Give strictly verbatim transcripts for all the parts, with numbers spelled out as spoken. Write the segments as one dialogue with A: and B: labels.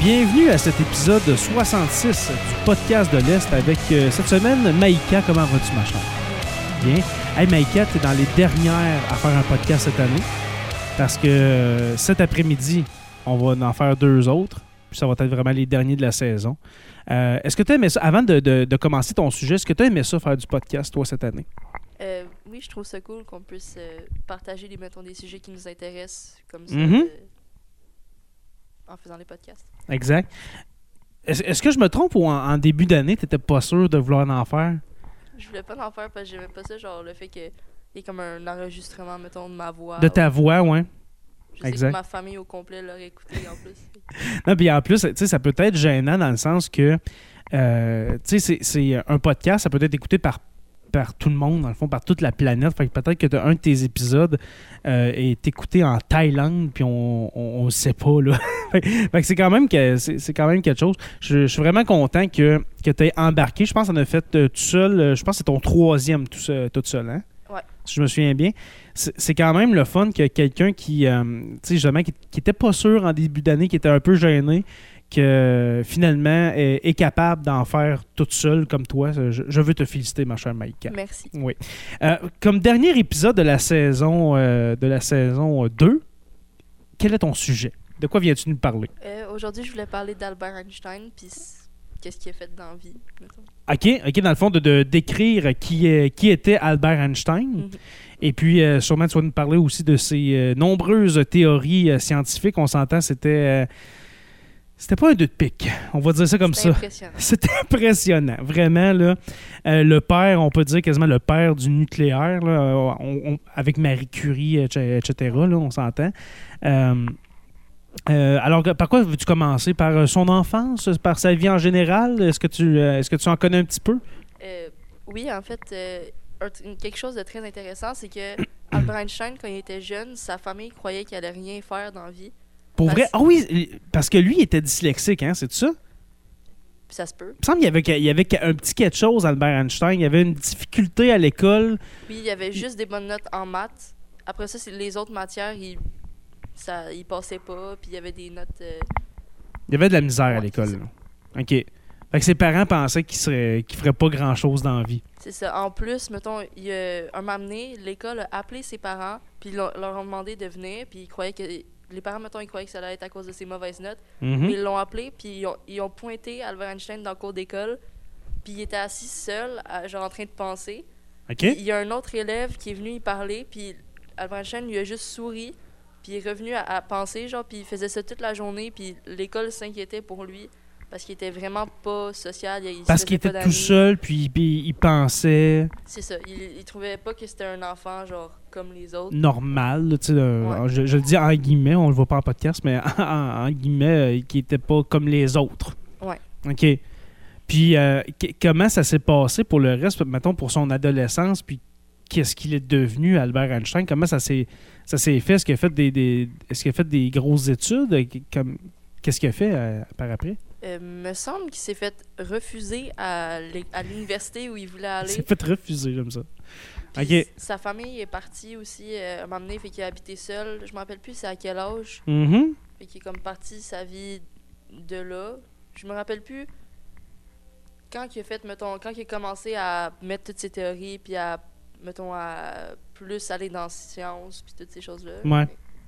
A: Bienvenue à cet épisode soixante-six du podcast de l'Est avec euh, cette semaine, Maïka. Comment vas-tu, ma chère? Bien. Hey, Maïka, tu es dans les dernières à faire un podcast cette année parce que euh, cet après-midi, on va en faire deux autres. Puis ça va être vraiment les derniers de la saison. Euh, est-ce que tu as aimé ça, avant de, de, de commencer ton sujet, est-ce que tu as aimé ça faire du podcast, toi, cette année?
B: Euh, oui, je trouve ça cool qu'on puisse euh, partager les, mettons, des sujets qui nous intéressent comme ça,
A: Mm-hmm.
B: euh, en faisant les podcasts.
A: Exact. Est-ce, est-ce que je me trompe ou en, en début d'année, tu n'étais pas sûr de vouloir en faire?
B: Je voulais pas en faire parce que j'aimais pas ça, genre le fait qu'il y ait comme un enregistrement, mettons, de ma voix.
A: De ta voix, ouais.
B: Je
A: exact.
B: sais que ma famille au complet l'aurait écouté en plus.
A: Non, puis en plus, tu sais, ça peut être gênant dans le sens que, euh, tu sais, c'est, c'est un podcast, ça peut être écouté par, par tout le monde, dans le fond, par toute la planète. Fait que peut-être que t'as un de tes épisodes euh, est écouté en Thaïlande, puis on ne le sait pas, là. fait que c'est quand même que c'est, c'est quand même quelque chose. Je, je suis vraiment content que, que tu aies embarqué. Je pense que tu en as fait euh, tout seul. Euh, je pense que c'est ton troisième tout seul, tout seul, hein?
B: Ouais.
A: Si je me souviens bien. C'est, c'est quand même le fun que quelqu'un qui, euh, tu sais, justement, qui n'était pas sûr en début d'année, qui était un peu gêné, que finalement est, est capable d'en faire toute seule comme toi. Je, je veux te féliciter, ma chère Maïka.
B: Merci.
A: Oui. Euh, comme dernier épisode de la saison euh, de la saison deux, quel est ton sujet? De quoi viens-tu nous parler?
B: Euh, aujourd'hui, je voulais parler d'Albert Einstein, puis qu'est-ce qu'il a fait dans la vie, mettons.
A: OK, OK, dans le fond, de, de décrire qui, est, qui était Albert Einstein.
B: Mm-hmm.
A: Et puis, euh, sûrement, tu vas nous parler aussi de ses euh, nombreuses théories euh, scientifiques. On s'entend, c'était... Euh, c'était pas un deux de pique. On va dire ça comme
B: C'était
A: ça.
B: impressionnant.
A: C'était impressionnant. Vraiment, là. Euh, le père, on peut dire quasiment le père du nucléaire, là, on, on, avec Marie Curie, et cetera, là, on s'entend. Euh, euh, alors, par quoi veux-tu commencer? Par son enfance? Par sa vie en général? Est-ce que tu, euh, est-ce que tu en connais un petit peu?
B: Euh, oui, en fait, euh, un, quelque chose de très intéressant, c'est que Albert Einstein, quand il était jeune, sa famille croyait qu'il allait rien faire dans la vie.
A: Pour
B: Parce-
A: vrai? Ah oui, parce que lui, il était dyslexique, hein, c'est ça?
B: Puis ça se peut.
A: Il me semble qu'il y avait, il y avait un petit quelque chose, Albert Einstein. Il y avait une difficulté à l'école.
B: Puis il y avait juste des bonnes notes en maths. Après ça, c'est les autres matières, il ça il passait pas, puis il y avait des notes euh,
A: Il y avait de la misère
B: Ouais,
A: à l'école.
B: c'est
A: là. OK. Fait que ses parents pensaient qu'il serait, qu'il ferait pas grand-chose dans la vie.
B: c'est ça. En plus, mettons, il y a un moment donné, l'école a appelé ses parents, puis leur, leur ont demandé de venir, puis ils croyaient que les parents, mettons, ils croyaient que ça allait être à cause de ses mauvaises notes.
A: Mhm.
B: Mais ils l'ont appelé, puis ils ont, ils ont pointé Albert Einstein dans le cours d'école, puis il était assis seul, à- genre en train de penser.
A: OK.
B: Puis il y a un autre élève qui est venu y parler, puis Albert Einstein lui a juste souri, puis il est revenu à, à penser, genre, puis il faisait ça toute la journée, puis l'école s'inquiétait pour lui, parce qu'il était vraiment pas social. Il, il se
A: Parce
B: faisait
A: qu'il
B: pas
A: était tout
B: d'amis.
A: seul, puis, puis il pensait
B: C'est ça, il, il trouvait pas que c'était un enfant, genre, comme les autres.
A: normal. Là, tu sais, euh,
B: Ouais.
A: je, je le dis en guillemets, on le voit pas en podcast, mais en, en guillemets, euh, qui était pas comme les autres.
B: Ouais.
A: OK. Puis, euh, qu- comment ça s'est passé pour le reste, mettons, pour son adolescence, puis qu'est-ce qu'il est devenu, Albert Einstein? Comment ça s'est, ça s'est fait? Est-ce qu'il a fait des, des, est-ce qu'il a fait des grosses études? Comme, qu'est-ce qu'il a fait euh, par après?
B: Euh, me semble qu'il s'est fait refuser à, l'é- à l'université où il voulait
A: Il
B: aller.
A: s'est fait refuser, comme ça.
B: Puis
A: OK.
B: sa famille est partie aussi euh, à un moment donné, fait qu'il a habité seul. Je me rappelle plus c'est à quel âge.
A: Mhm.
B: Fait qu'il est comme parti sa vie de là. Je me rappelle plus quand il a fait, mettons, quand il a commencé à mettre toutes ses théories, puis à, mettons, à plus aller dans les sciences, puis toutes ces choses-là.
A: Ouais.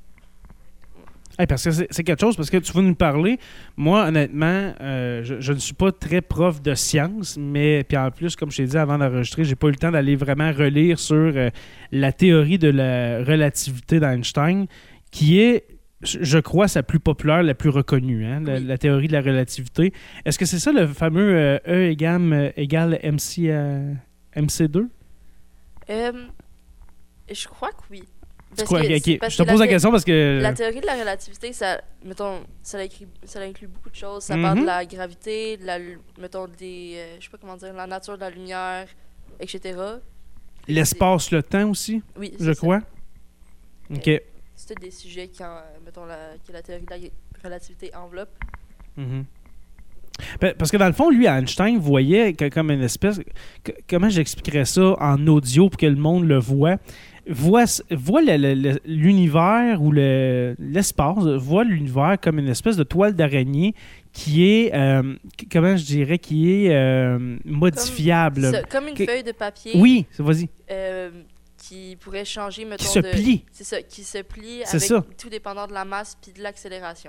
A: Hey, parce que c'est, c'est quelque chose, parce que tu vas nous parler. Moi, honnêtement, euh, je, je ne suis pas très prof de sciences, mais puis en plus, comme je t'ai dit avant d'enregistrer, j'ai pas eu le temps d'aller vraiment relire sur euh, la théorie de la relativité d'Einstein, qui est, je crois, sa plus populaire, la plus reconnue, hein, la,
B: Oui.
A: la théorie de la relativité. Est-ce que c'est ça le fameux euh, E égale, euh, égale M C, euh, M C deux?
B: Euh, je crois que oui.
A: Tu
B: Parce
A: crois?
B: que
A: Ok,
B: c'est-
A: ok.
B: parce
A: Je te
B: que
A: pose la
B: thé-
A: question parce que...
B: La théorie de la relativité, ça, mettons, ça, inclut, ça inclut beaucoup de choses. Ça
A: Mhm.
B: parle de la gravité, de la, lu- mettons, des, euh, je sais pas comment dire, la nature de la lumière, et cetera.
A: L'espace, le temps aussi,
B: Oui,
A: je
B: c'est ça.
A: crois. OK.
B: C'est tous des sujets qui, en- mettons, la, que la théorie de la relativité enveloppe.
A: Mhm. Parce que dans le fond, lui, Einstein voyait que, comme une espèce... Que, comment j'expliquerais ça en audio pour que le monde le voit? Voit, voit le, le, le, l'univers ou le, l'espace, voit l'univers comme une espèce de toile d'araignée qui est, euh, comment je dirais, qui est euh, modifiable.
B: Comme, ça, comme une que, feuille de papier.
A: Oui, vas-y.
B: Euh, qui pourrait changer, mettons,
A: qui se
B: de,
A: plie.
B: C'est ça, qui se plie
A: c'est
B: avec
A: ça.
B: Tout dépendant de la masse puis de l'accélération.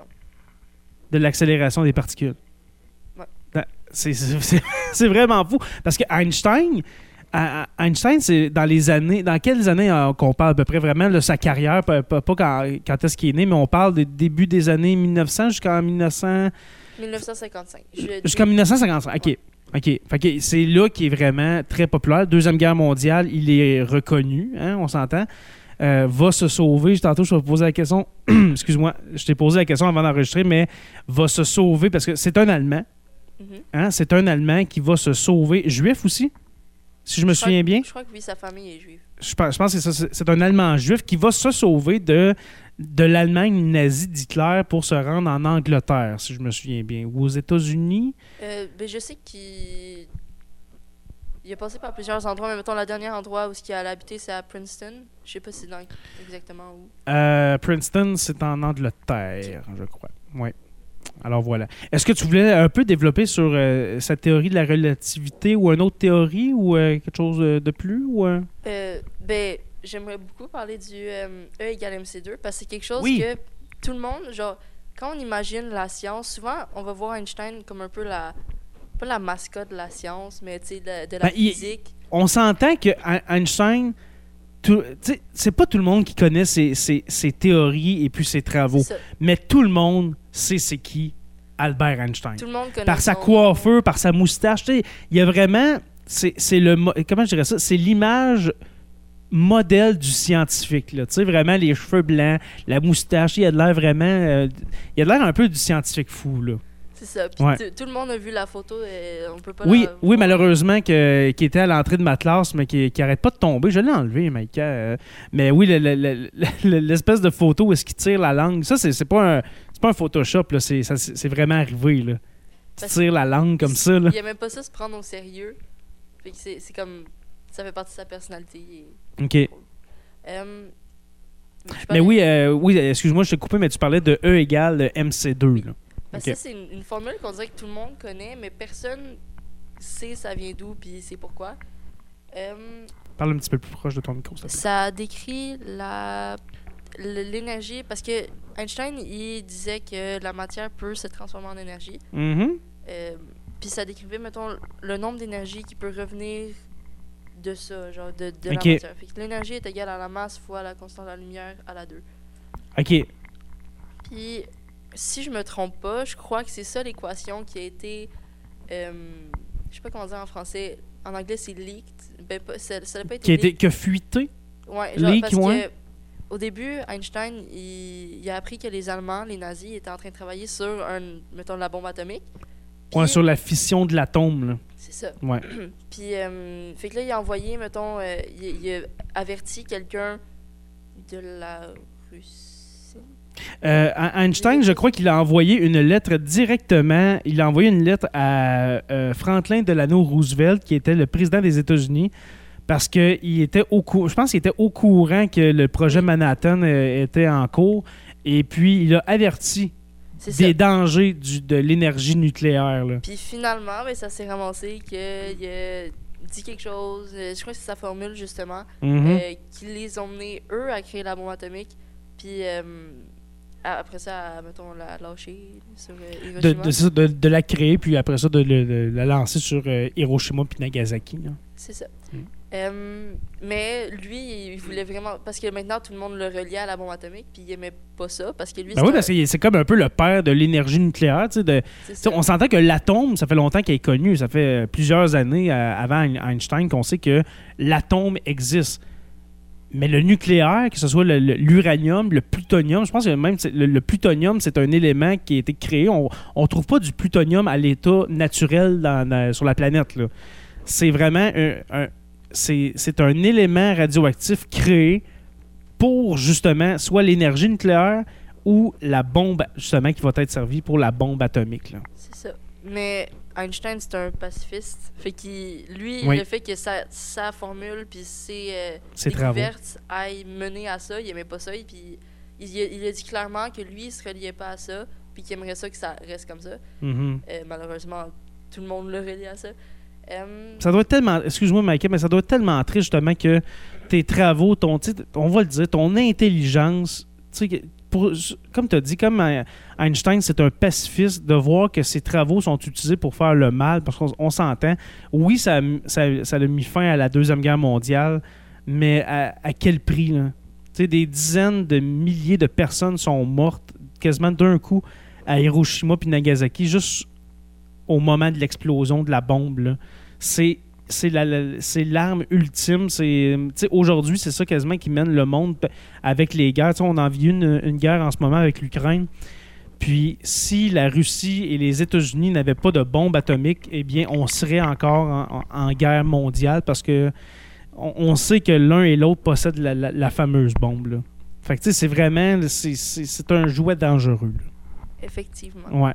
A: De l'accélération des particules.
B: Ouais.
A: C'est, c'est, c'est, c'est vraiment fou. Parce que Einstein... Einstein, c'est dans les années... Dans quelles années euh, qu'on parle à peu près vraiment de sa carrière? Pas, pas, pas quand, quand est-ce qu'il est né, mais on parle des débuts des années mille neuf cents jusqu'en mille neuf cents...
B: mille neuf cent cinquante-cinq.
A: Jusqu'en mille neuf cent cinquante-cinq, OK. Ouais. OK. Fait que c'est là qu'il est vraiment très populaire. Deuxième Guerre mondiale, il est reconnu, hein, on s'entend. Euh, va se sauver. Tantôt, je vais vous poser la question. Excuse-moi, je t'ai posé la question avant d'enregistrer, mais va se sauver parce que c'est un Allemand. Mm-hmm. Hein, c'est un Allemand qui va se sauver. Juif aussi? Si je me
B: je
A: souviens
B: que,
A: bien.
B: Je crois que oui, sa famille est juive.
A: Je pense, je pense que c'est ça. C'est un Allemand juif qui va se sauver de, de l'Allemagne nazie d'Hitler pour se rendre en Angleterre, si je me souviens bien. Ou aux États-Unis.
B: Euh, ben je sais qu'il il a passé par plusieurs endroits, mais mettons, le dernier endroit où il a habité, c'est à Princeton. Je sais pas si c'est dans exactement où.
A: Euh, Princeton, c'est en Angleterre, je crois. Oui. Alors voilà. Est-ce que tu voulais un peu développer sur euh, cette théorie de la relativité ou une autre théorie ou euh, quelque chose de plus? Ou, euh...
B: Euh, ben, j'aimerais beaucoup parler du euh, E égale M C deux parce que c'est quelque chose
A: oui.
B: que tout le monde, genre, quand on imagine la science, souvent on va voir Einstein comme un peu la, pas la mascotte de la science, mais tu sais, de, de la
A: ben,
B: physique.
A: Il, on s'entend que Einstein, tout, c'est pas tout le monde qui connaît ses, ses, ses théories et puis ses travaux, mais tout le monde sait c'est qui Albert Einstein.
B: Tout le monde connaît
A: par sa
B: son...
A: coiffure, par sa moustache, tu sais, il y a vraiment, c'est, c'est le, comment je dirais ça, c'est l'image modèle du scientifique, là, tu sais, vraiment les cheveux blancs, la moustache, il a de l'air vraiment, euh, il a de l'air un peu du scientifique fou, là.
B: C'est ça. Puis ouais. Tout le monde a vu la photo et on peut pas
A: oui,
B: la
A: oui, malheureusement, que, qui était à l'entrée de ma classe, mais qui, qui arrête pas de tomber. Je l'ai enlevé, Maïka. Euh, mais oui, le, le, le, le, l'espèce de photo où est-ce qu'il tire la langue, ça, c'est, c'est, pas, un, c'est pas un Photoshop, là, c'est, ça, c'est, c'est vraiment arrivé. Là. Tu tires la langue comme ça. Là.
B: Il aimait pas ça se prendre au sérieux. Fait que c'est, c'est comme... Ça fait partie de sa personnalité. Et...
A: OK.
B: Um,
A: mais oui, euh, oui, excuse-moi, je t'ai coupé, mais tu parlais de E égale M C deux.
B: Oui.
A: Là.
B: Parce que okay. Ça, c'est une, une formule qu'on dirait que tout le monde connaît, mais personne sait ça vient d'où puis c'est pourquoi. Euh,
A: Parle un petit peu plus proche de ton micro. Ça,
B: ça décrit la, l'énergie, parce que Einstein, il disait que la matière peut se transformer en énergie.
A: Mm-hmm.
B: Euh, puis ça décrivait, mettons, le nombre d'énergie qui peut revenir de ça, genre de, de okay. la matière. Fait que l'énergie est égale à la masse fois la constante de la lumière à la deux.
A: OK.
B: Puis... Si je me trompe pas, je crois que c'est ça l'équation qui a été, euh, je sais pas comment dire en français, en anglais c'est leaked, ben pas, ça n'a pas été
A: qui a été,
B: leaked.
A: qui a fuité.
B: Ouais, genre
A: Leak,
B: parce
A: ouais.
B: que au début Einstein il, il a appris que les Allemands, les nazis, étaient en train de travailler sur un, mettons la bombe atomique.
A: Puis, ouais, sur la fission de l'atome là.
B: C'est ça.
A: Ouais.
B: Puis euh, fait que là il a envoyé, mettons, euh, il, il a averti quelqu'un de la Russie.
A: Euh, Einstein, je crois qu'il a envoyé une lettre directement. Il a envoyé une lettre à euh, Franklin Delano Roosevelt, qui était le président des États-Unis, parce qu'il était au courant. Je pense qu'il était au courant que le projet Manhattan euh, était en cours, et puis il a averti
B: C'est
A: des
B: ça.
A: dangers du, de l'énergie nucléaire. Là.
B: Puis finalement, ben, ça s'est ramassé qu'il a dit quelque chose. Je crois que c'est sa formule justement,
A: mm-hmm.
B: euh, qui les ont menés eux à créer la bombe atomique. Puis euh, après ça, mettons, la lâcher sur euh, Hiroshima.
A: De, de, de, de la créer, puis après ça, de, de, de la lancer sur euh, Hiroshima puis Nagasaki. Là.
B: C'est ça.
A: Mm.
B: Euh, mais lui, il voulait vraiment... Parce que maintenant, tout le monde le reliait à la bombe atomique, puis il aimait pas ça, parce que lui...
A: Ben oui, parce que c'est comme un peu le père de l'énergie nucléaire. Tu sais, de, on s'entend que l'atome, ça fait longtemps qu'il est connu. Ça fait plusieurs années euh, avant Einstein qu'on sait que l'atome existe. Mais le nucléaire, que ce soit le, le, l'uranium, le plutonium, je pense que même le, le plutonium, c'est un élément qui a été créé. On ne trouve pas du plutonium à l'état naturel dans, dans, sur la planète. Là. C'est vraiment un, un, c'est, c'est un élément radioactif créé pour justement soit l'énergie nucléaire ou la bombe justement qui va être servie pour la bombe atomique. Là.
B: C'est ça. Mais Einstein, c'est un pacifiste. Fait qu'il, lui,
A: Oui.
B: le fait que sa, sa formule puis ses, euh,
A: Ses travaux.
B: découvertes aillent mener à ça, il aimait pas ça. Et puis il, il, a- il a dit clairement que lui, il se reliait pas à ça, puis qu'il aimerait ça que ça reste comme ça.
A: Mhm.
B: Euh, malheureusement, tout le monde le relie à ça. Euh,
A: Ça doit être tellement... Excuse-moi, Michael, mais ça doit être tellement triste, justement, que tes travaux, ton, tu sais, on va le dire, ton intelligence, tu sais, que- pour, comme tu as dit, comme euh, Einstein, c'est un pacifiste, de voir que ses travaux sont utilisés pour faire le mal, parce qu'on on s'entend. Oui, ça, a mis- ça, ça a mis fin à la Deuxième Guerre mondiale, mais à, à quel prix, là? Tu sais, des dizaines de milliers de personnes sont mortes quasiment d'un coup à Hiroshima puis Nagasaki, juste au moment de l'explosion de la bombe, là. C'est c'est la- la- c'est l'arme ultime. C'est, tu sais, aujourd'hui, c'est ça quasiment qui mène le monde p- avec les guerres. Tu sais, on en vit une, une guerre en ce moment avec l'Ukraine. Puis si la Russie et les États-Unis n'avaient pas de bombe atomique, eh bien, on serait encore en, en- en guerre mondiale parce que on, on sait que l'un et l'autre possèdent la, la- la fameuse bombe, là. Fait que, tu sais, c'est vraiment... C'est, c'est, c'est un jouet dangereux,
B: effectivement.
A: là. Ouais.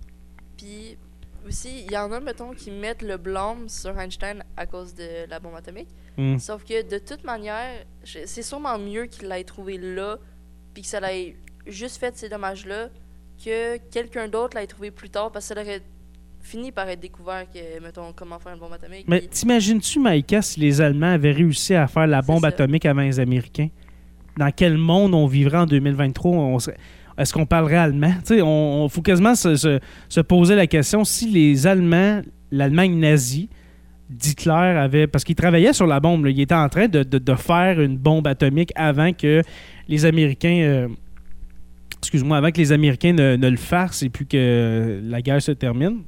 B: Puis aussi, il y en a, mettons, qui mettent le blâme sur Einstein à cause de la bombe atomique.
A: Mm.
B: Sauf que de toute manière, je- c'est sûrement mieux qu'il l'ait trouvé là, puis que ça l'ait juste fait ces dommages-là, que quelqu'un d'autre l'ait trouvé plus tard, parce que ça aurait fini par être découvert que, mettons, comment faire une bombe atomique.
A: Mais
B: puis-
A: t'imagines-tu, Maïka, si les Allemands avaient réussi à faire la
B: C'est
A: bombe
B: ça.
A: atomique avant les Américains? Dans quel monde on vivrait en deux mille vingt-trois? On serait- Est-ce qu'on parlerait allemand? Tu sais, on, on faut quasiment se, se- se poser la question si les Allemands, l'Allemagne nazie, d'Hitler avait... Parce qu'il travaillait sur la bombe, là. Il était en train de, de- de faire une bombe atomique avant que les Américains... euh, excuse-moi, avant que les Américains ne, ne le fassent et puis que la guerre se termine.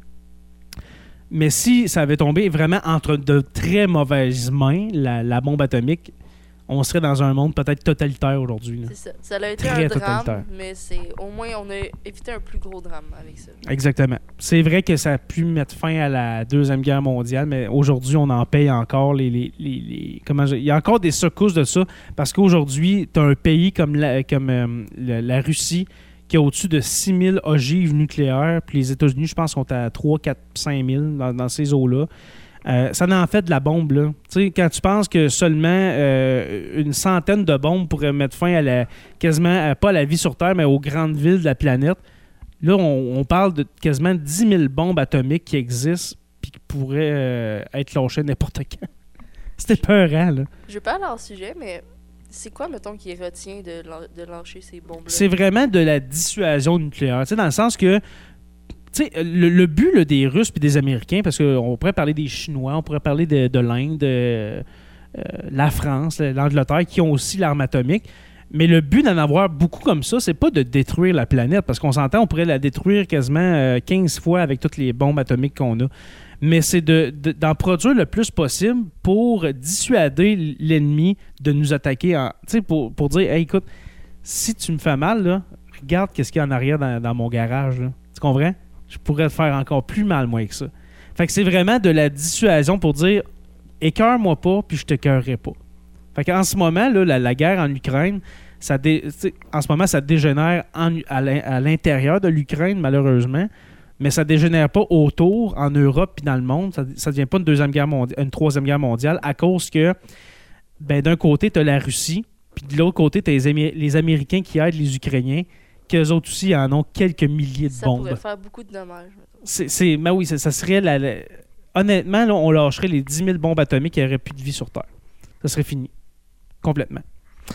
A: Mais si ça avait tombé vraiment entre de très mauvaises mains, la, la bombe atomique, on serait dans un monde peut-être totalitaire aujourd'hui, là.
B: C'est ça. Ça a été
A: Très
B: un
A: totalitaire.
B: drame, mais c'est au moins on a évité un plus gros drame avec ça.
A: Exactement. C'est vrai que ça a pu mettre fin à la Deuxième Guerre mondiale, mais aujourd'hui, on en paye encore les... les, les- les- comment je- Il y a encore des secousses de ça, parce qu'aujourd'hui, tu as un pays comme, la, comme euh, la, la Russie qui a au-dessus de six mille ogives nucléaires, puis les États-Unis, je pense, sont à trois, quatre, cinq mille dans, dans ces eaux-là. Euh, ça en fait de la bombe, là. Tu sais, quand tu penses que seulement euh, une centaine de bombes pourraient mettre fin à la... quasiment, à- pas à la vie sur Terre, mais aux grandes villes de la planète, là, on, on parle de quasiment dix mille bombes atomiques qui existent puis qui pourraient euh, être lâchées n'importe quand. C'était peurant, là.
B: Je vais pas aller hors sujet, mais c'est quoi, mettons, qui retient de, lan- de lâcher ces bombes-là?
A: C'est vraiment de la dissuasion nucléaire. Tu sais, dans le sens que, tu sais, le, le but là, des Russes puis des Américains, parce qu'on pourrait parler des Chinois, on pourrait parler de, de l'Inde, euh, euh, la France, l'Angleterre, qui ont aussi l'arme atomique. Mais le but d'en avoir beaucoup comme ça, c'est pas de détruire la planète, parce qu'on s'entend, on pourrait la détruire quasiment euh, quinze fois avec toutes les bombes atomiques qu'on a. Mais c'est de, de- d'en produire le plus possible pour dissuader l'ennemi de nous attaquer. En, tu sais, pour, pour dire, hey, écoute, si tu me fais mal, là, regarde qu'est-ce qu'il y a en arrière dans, dans mon garage. Là. Tu comprends? Je pourrais te faire encore plus mal, moi, que ça. Fait que c'est vraiment de la dissuasion pour dire, écœure-moi pas, puis je t'écœurerai pas. Fait qu'en ce moment, là, la, la guerre en Ukraine, ça dé- tu sais, en ce moment, ça dégénère en- à l'in- à l'intérieur de l'Ukraine, malheureusement, mais ça dégénère pas autour, en Europe puis dans le monde. Ça ne devient pas une deuxième guerre mondiale, une troisième guerre mondiale, à cause que, ben, d'un côté, tu as la Russie, puis de l'autre côté, tu as les, Amé- les Américains qui aident les Ukrainiens, qu'eux autres aussi en ont quelques milliers de
B: Ça
A: bombes.
B: pourrait faire beaucoup de dommages. mettons.
A: C'est, c'est, ben oui, ça, ça serait la, la- honnêtement, là, on lâcherait les dix mille bombes atomiques, il n'y aurait plus de vie sur Terre. Ça serait fini. Complètement.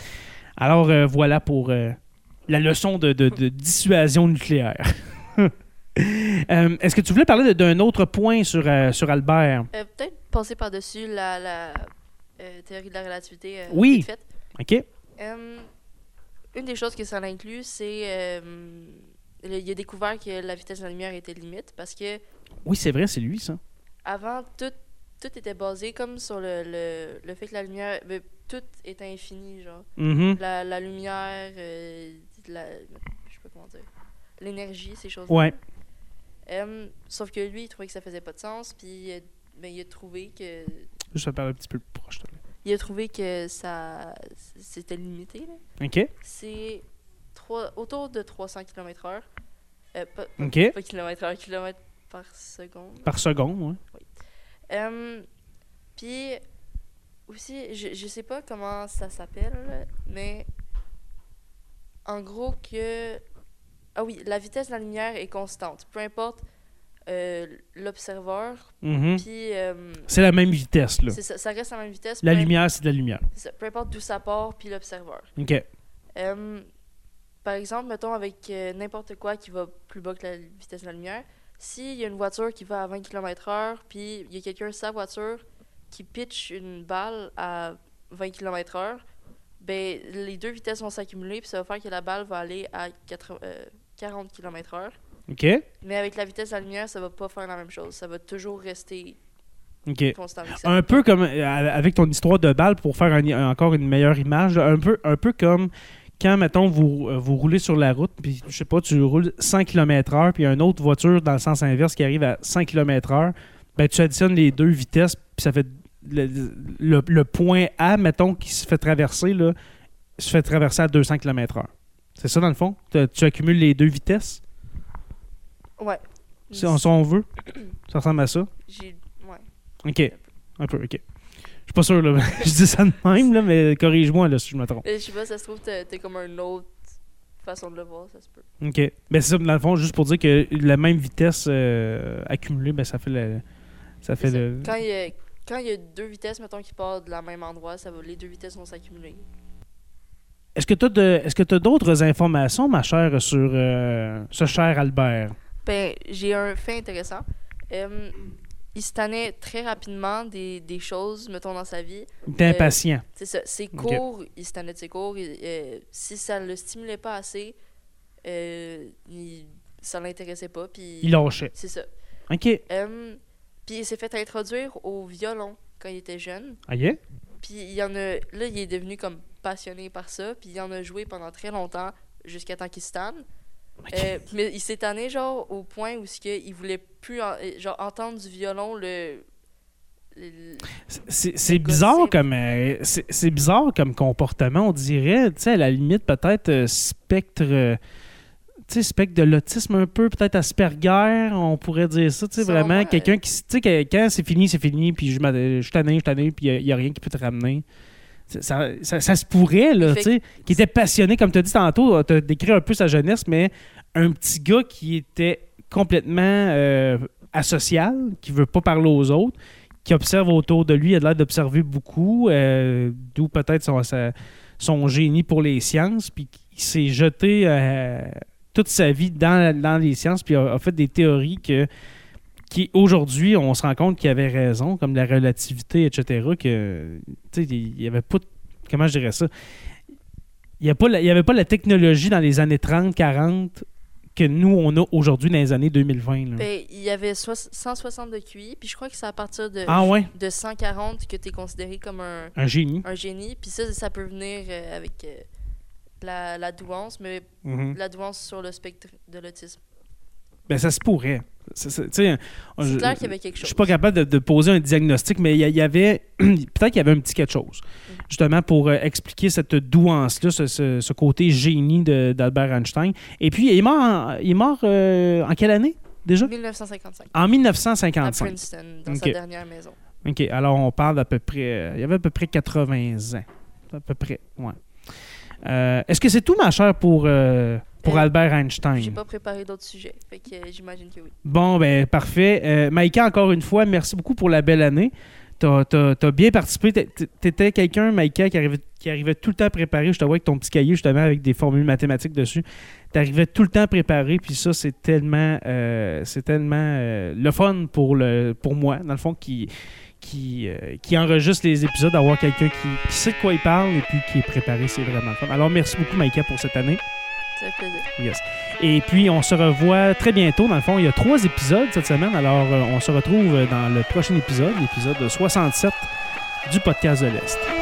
A: Alors, euh, voilà pour euh, la leçon de, de- de dissuasion nucléaire. Euh, est-ce que tu voulais parler de- d'un autre point sur, euh, sur Albert?
B: Euh, Peut-être passer par-dessus la, la euh, théorie de la relativité. euh,
A: Oui.
B: vite fait.
A: OK?
B: Euh, une des choses que ça inclut, c'est euh, le- il a découvert que la vitesse de la lumière était limite parce que
A: Oui, c'est vrai, c'est lui, ça.
B: avant tout, tout était basé comme sur le, le, le fait que la lumière, ben, tout est infini, genre
A: Mhm.
B: la, la lumière, euh, la, je sais pas comment dire, l'énergie, ces choses.
A: Ouais.
B: Euh, sauf que lui, il trouvait que ça faisait pas de sens, puis euh, ben, il a trouvé que
A: Je vais parler un petit peu plus proche. toi.
B: il a trouvé que ça c'était limité. Là.
A: OK?
B: C'est trois- autour de trois cents kilomètres heure. Euh, pas,
A: OK.
B: pas kilomètre heure, kilomètre par seconde.
A: Par seconde, oui.
B: Oui. Euh, Puis, aussi, je, je sais pas comment ça s'appelle, mais en gros que... Ah oui, la vitesse de la lumière est constante. Peu importe euh, l'observeur,
A: Mm-hmm.
B: puis... Euh,
A: c'est la même vitesse, là.
B: c'est ça, ça reste la même vitesse.
A: La
B: peu
A: lumière, c'est de la lumière.
B: C'est ça, peu importe d'où ça part, puis l'observeur.
A: OK.
B: Euh, par exemple, mettons avec euh, n'importe quoi qui va plus bas que la vitesse de la lumière, s'il y a une voiture qui va à vingt kilomètres heure, puis il y a quelqu'un sa voiture qui pitch une balle à vingt kilomètres heure, ben les deux vitesses vont s'accumuler, puis ça va faire que la balle va aller à quatre-vingts, euh, quarante kilomètres heure.
A: OK.
B: Mais avec la vitesse de la lumière, ça va pas faire la même chose. Ça va toujours rester
A: OK.
B: constant. Avec ça.
A: Un peu comme euh, avec ton histoire de balle, pour faire un- encore une meilleure image, un peu, un peu comme quand, mettons, vous, euh, vous roulez sur la route, puis je sais pas, tu roules cent kilomètres heure, puis il y a une autre voiture dans le sens inverse qui arrive à cent kilomètres heure, ben tu additionnes les deux vitesses, puis ça fait le, le, le point A, mettons, qui se fait traverser, là, se fait traverser à deux cents kilomètres heure. C'est ça, dans le fond? Tu, tu accumules les deux vitesses,
B: Ouais.
A: si on, si on veut? Ça ressemble à ça?
B: J'ai... Ouais.
A: OK. Un peu, OK. Je suis pas sûr, là. Je dis ça de même, là, mais corrige-moi là, si je me trompe.
B: Euh, Je sais pas, ça se trouve, t'as t'as comme une autre façon de le voir, ça se peut.
A: OK. Ben c'est ça, dans le fond, juste pour dire que la même vitesse euh, accumulée, ben ça fait le... Ça fait
B: C'est ça.
A: le...
B: Quand il y a, quand il y a deux vitesses, mettons, qui partent de la même endroit, ça va, les deux vitesses vont s'accumuler.
A: Est-ce que tu as de, est-ce que tu as d'autres informations, ma chère, sur euh, ce cher Albert?
B: Ben, j'ai un fait intéressant. Euh, il se tannait très rapidement des, des choses, mettons, dans sa vie.
A: T'es
B: Euh,
A: impatient.
B: C'est ça. Ses cours, il se tannait de ses cours. il- euh, si ça le stimulait pas assez, euh, il, ça l'intéressait pas. Puis
A: Il lâchait.
B: c'est ça.
A: OK.
B: Euh, puis il s'est fait introduire au violon quand il était jeune.
A: Ah, yeah?
B: Puis il y en a... Là, il est devenu comme passionné par ça. Puis il en a joué pendant très longtemps, jusqu'à temps qu'il se tanne.
A: OK.
B: Euh, mais il s'est tanné, genre, au point où ce que il voulait plus en- genre, entendre du violon le... le-
A: C'est, c'est bizarre
B: gossip.
A: comme euh, c'est, c'est bizarre comme comportement, on dirait, tu sais, à la limite peut-être euh, spectre euh, tu sais, spectre de l'autisme un peu, peut-être Asperger, on pourrait dire ça, tu sais,
B: Sûrement,
A: vraiment
B: euh.
A: quelqu'un qui, tu sais, que- quand c'est fini, c'est fini, puis je, m'a- je suis tanné, je suis tanné, puis il n'y a, rien qui peut te ramener. Ça, ça, ça- ça se pourrait, là, tu sais, qui était passionné, comme tu as dit tantôt, tu as décrit un peu sa jeunesse, mais un petit gars qui était complètement euh, asocial, qui veut pas parler aux autres, qui observe autour de lui, il a l'air d'observer beaucoup, euh, d'où peut-être son, sa- son génie pour les sciences, puis qui s'est jeté euh, toute sa vie dans, dans les sciences, puis a, a fait des théories que, qui, aujourd'hui, on se rend compte qu'il avait raison, comme la relativité, et cetera, que, tu sais, il n'y avait pas, de- comment je dirais ça, il n'y avait pas la technologie dans les années trente, quarante que nous, on a aujourd'hui dans les années deux mille vingt. Là.
B: Ben, il y avait soix- cent soixante de Q I, puis je crois que c'est à partir de,
A: Ah ouais?
B: de cent quarante que tu es considéré comme un,
A: Un génie.
B: un génie. Puis ça, ça peut venir euh, avec euh, la, la douance, mais
A: Mhm.
B: la douance sur le spectre de l'autisme.
A: Ben, ça se pourrait. C'est, c'est- tu sais,
B: C'est
A: je-
B: clair qu'il y avait quelque
A: Je
B: chose.
A: suis pas capable de, de poser un diagnostic, mais il y, a- il y avait peut-être qu'il y avait un petit quelque chose, justement pour euh, expliquer cette douance-là, ce, ce- ce côté génie de- d'Albert Einstein. Et puis, il est mort en, il est mort, euh, en quelle année, déjà?
B: mille neuf cent cinquante-cinq.
A: En mille neuf cent
B: À
A: cinquante-cinq.
B: Princeton, dans
A: Ok.
B: sa dernière maison.
A: OK, alors on parle d'à peu près... euh, il y avait à peu près quatre-vingts ans. À peu près, ouais. Euh, est-ce que c'est tout, ma chère, pour, euh, pour
B: Euh,
A: Albert Einstein?
B: J'ai pas préparé d'autres sujets, fait que euh, j'imagine que oui.
A: Bon, ben parfait. Euh, Maïka, encore une fois, merci beaucoup pour la belle année. T'as, t'as- t'as bien participé. T'é- T'étais quelqu'un, Maïka, qui arrivait, qui arrivait tout le temps préparé. Je te vois avec ton petit cahier, justement, avec des formules mathématiques dessus. T'arrivais tout le temps préparé, puis ça, c'est tellement, euh, c'est tellement euh, le fun pour, le, pour moi, dans le fond, qui, qui, euh, qui enregistre les épisodes, d'avoir quelqu'un qui, qui sait de quoi il parle et puis qui est préparé, c'est vraiment le fun. Alors, merci beaucoup, Maïka, pour cette année.
B: Ça fait plaisir.
A: Yes. Et puis, on se revoit très bientôt. Dans le fond, il y a trois épisodes cette semaine. Alors, euh, on se retrouve dans le prochain épisode, l'épisode soixante-sept du podcast de l'Est.